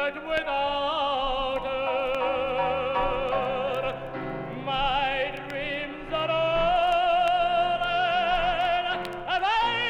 night without her. My dreams are all and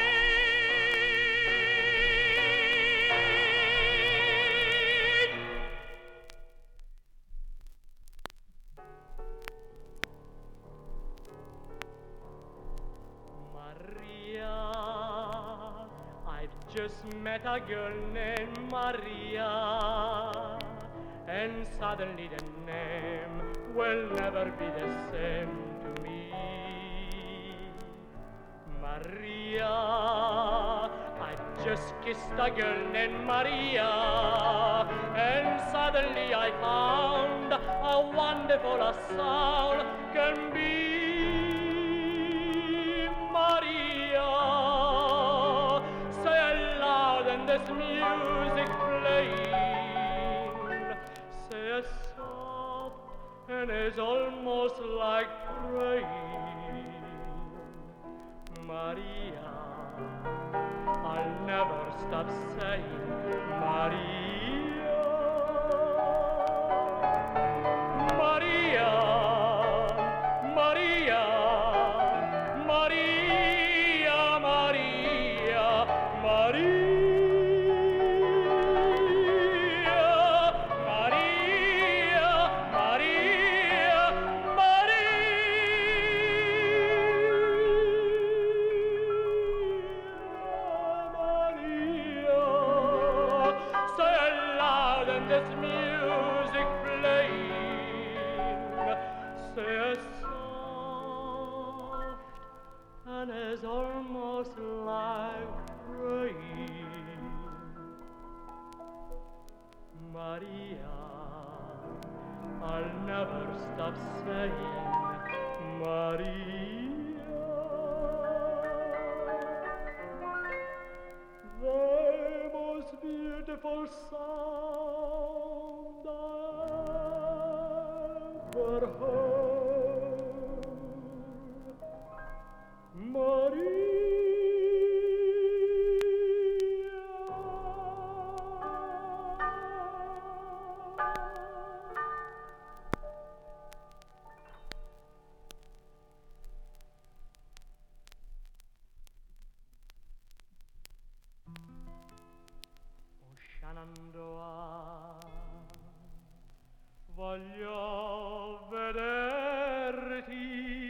Maria, I've just met a girl named Maria, and suddenly the name will never be the same to me. Maria, I've just kissed a girl named Maria, and suddenly I found how wonderful a sound can be. Maria, say aloud and this music playing, say it soft and it's almost like praying. Maria, I'll never stop saying Maria. Maria, Maria, Maria, Maria, Maria, Maria, Maria, Maria. Say aloud and this music playing, say it soft and it's almost like praying. Maria, I'll never stop saying Maria. The most beautiful sound I ever heard. Maria. Oh Shenandoah, voglio vederti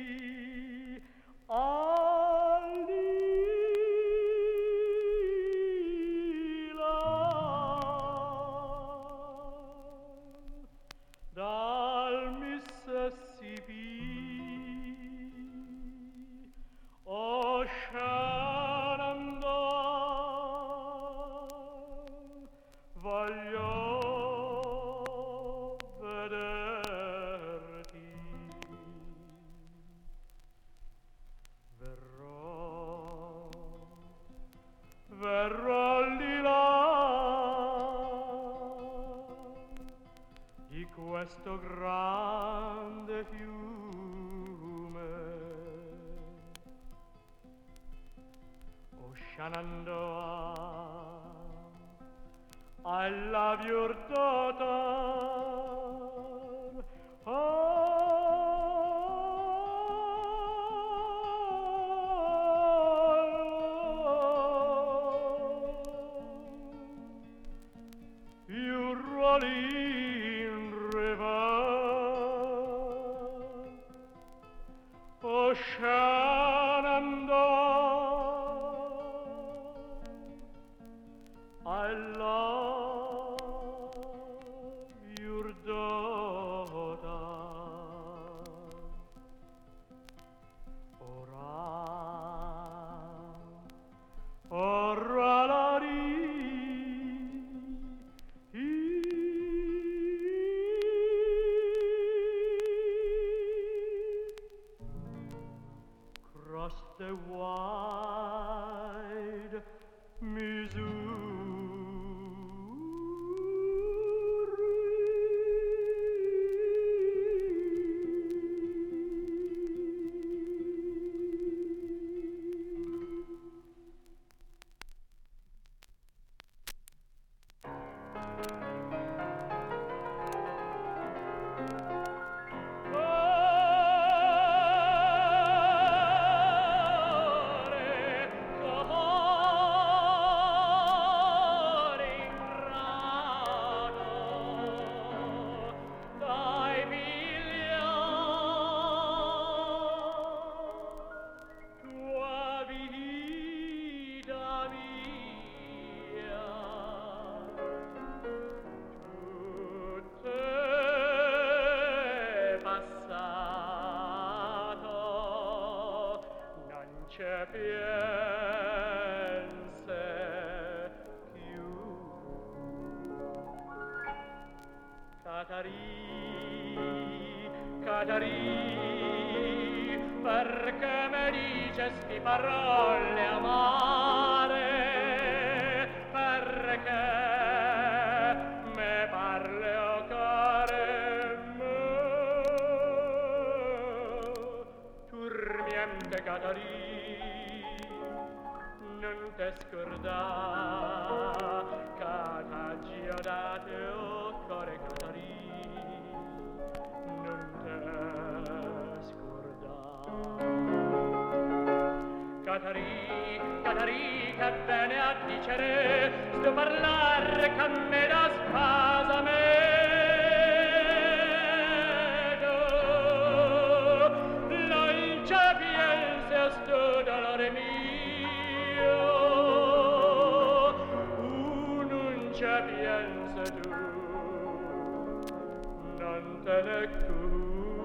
all'Ila dal Mississippi. Oh Shenandoah, voglio vederti. Verrò di là di questo grande fiume. Oh Shenandoah, I love your daughter. You rolling river, oh Shenandoah, I love your daughter. Ora la across the wide Missouri. Catarì, perché mi dicesti parole amare, perché me parli o care me, turmiente Catarì, non te scordà, Catagio date o core Catarì. Catarì, che bene a dicere, sto parlare che me da spasamedo. Non c'è pienso sto dolore mio, non c'è pienso tu, non te ne cura.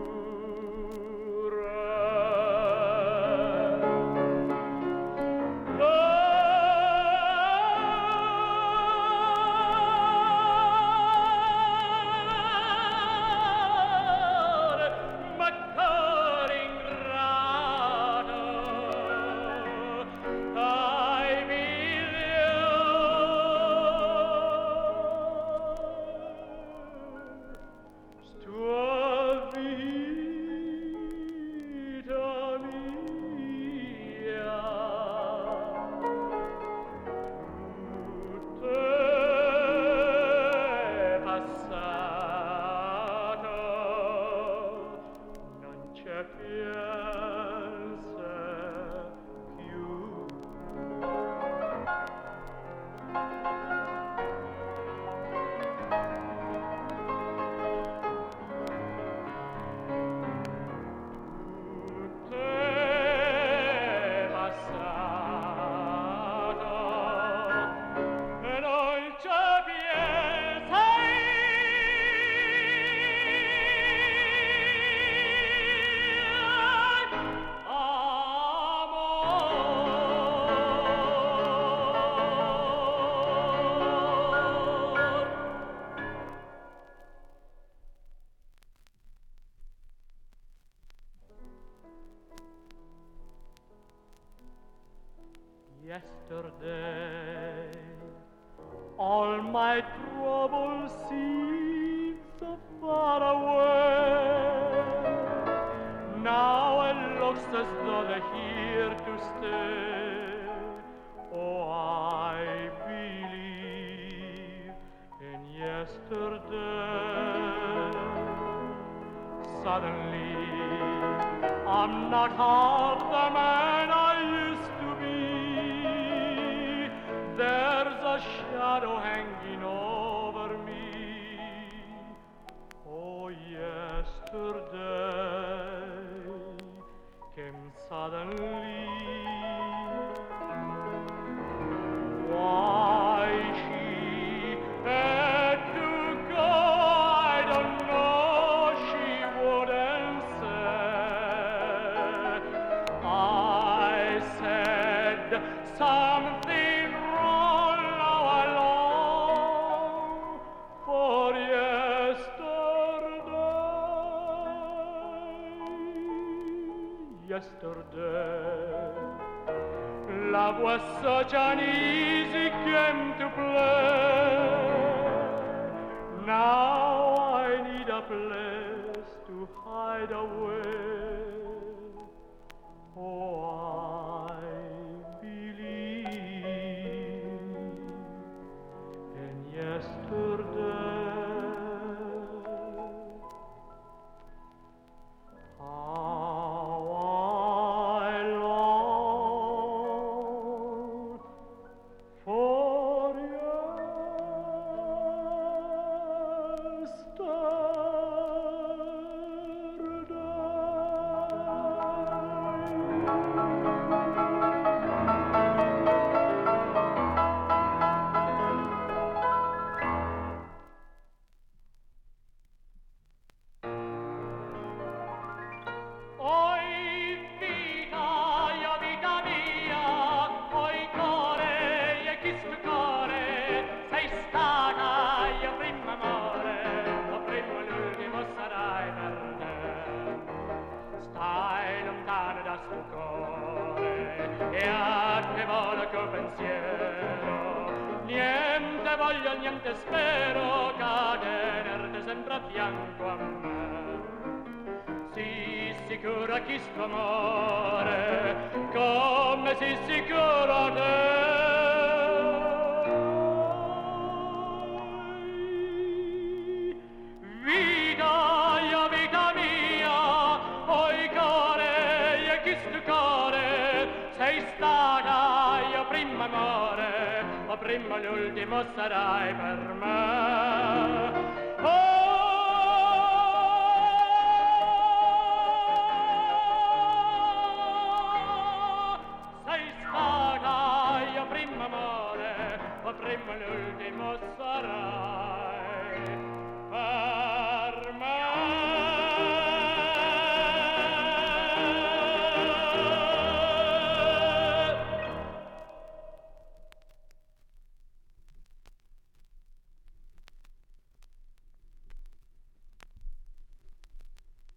Yesterday, all my troubles seem so far away. Now it looks as though they're here to stay. Oh, I believe in yesterday. Suddenly, I'm not half the man I used to be. There's a shadow hanging over me. Oh, yesterday came suddenly. Why she had to go, I don't know, she wouldn't say. I said something wrong, now I long for yesterday. Yesterday, love was such an easy game to play. Now I need a place to hide away. Oh, I believe in yesterday. niente voglio, niente spero, che tenerti sempre a fianco a me. Sii sicura chi sto amore, come si sicura te. Vita mia, oi core, e chi sto core, sei stata io prima amore, ma prima l'ultimo sarai per me. Sei stata io prima amore, ma prima l'ultimo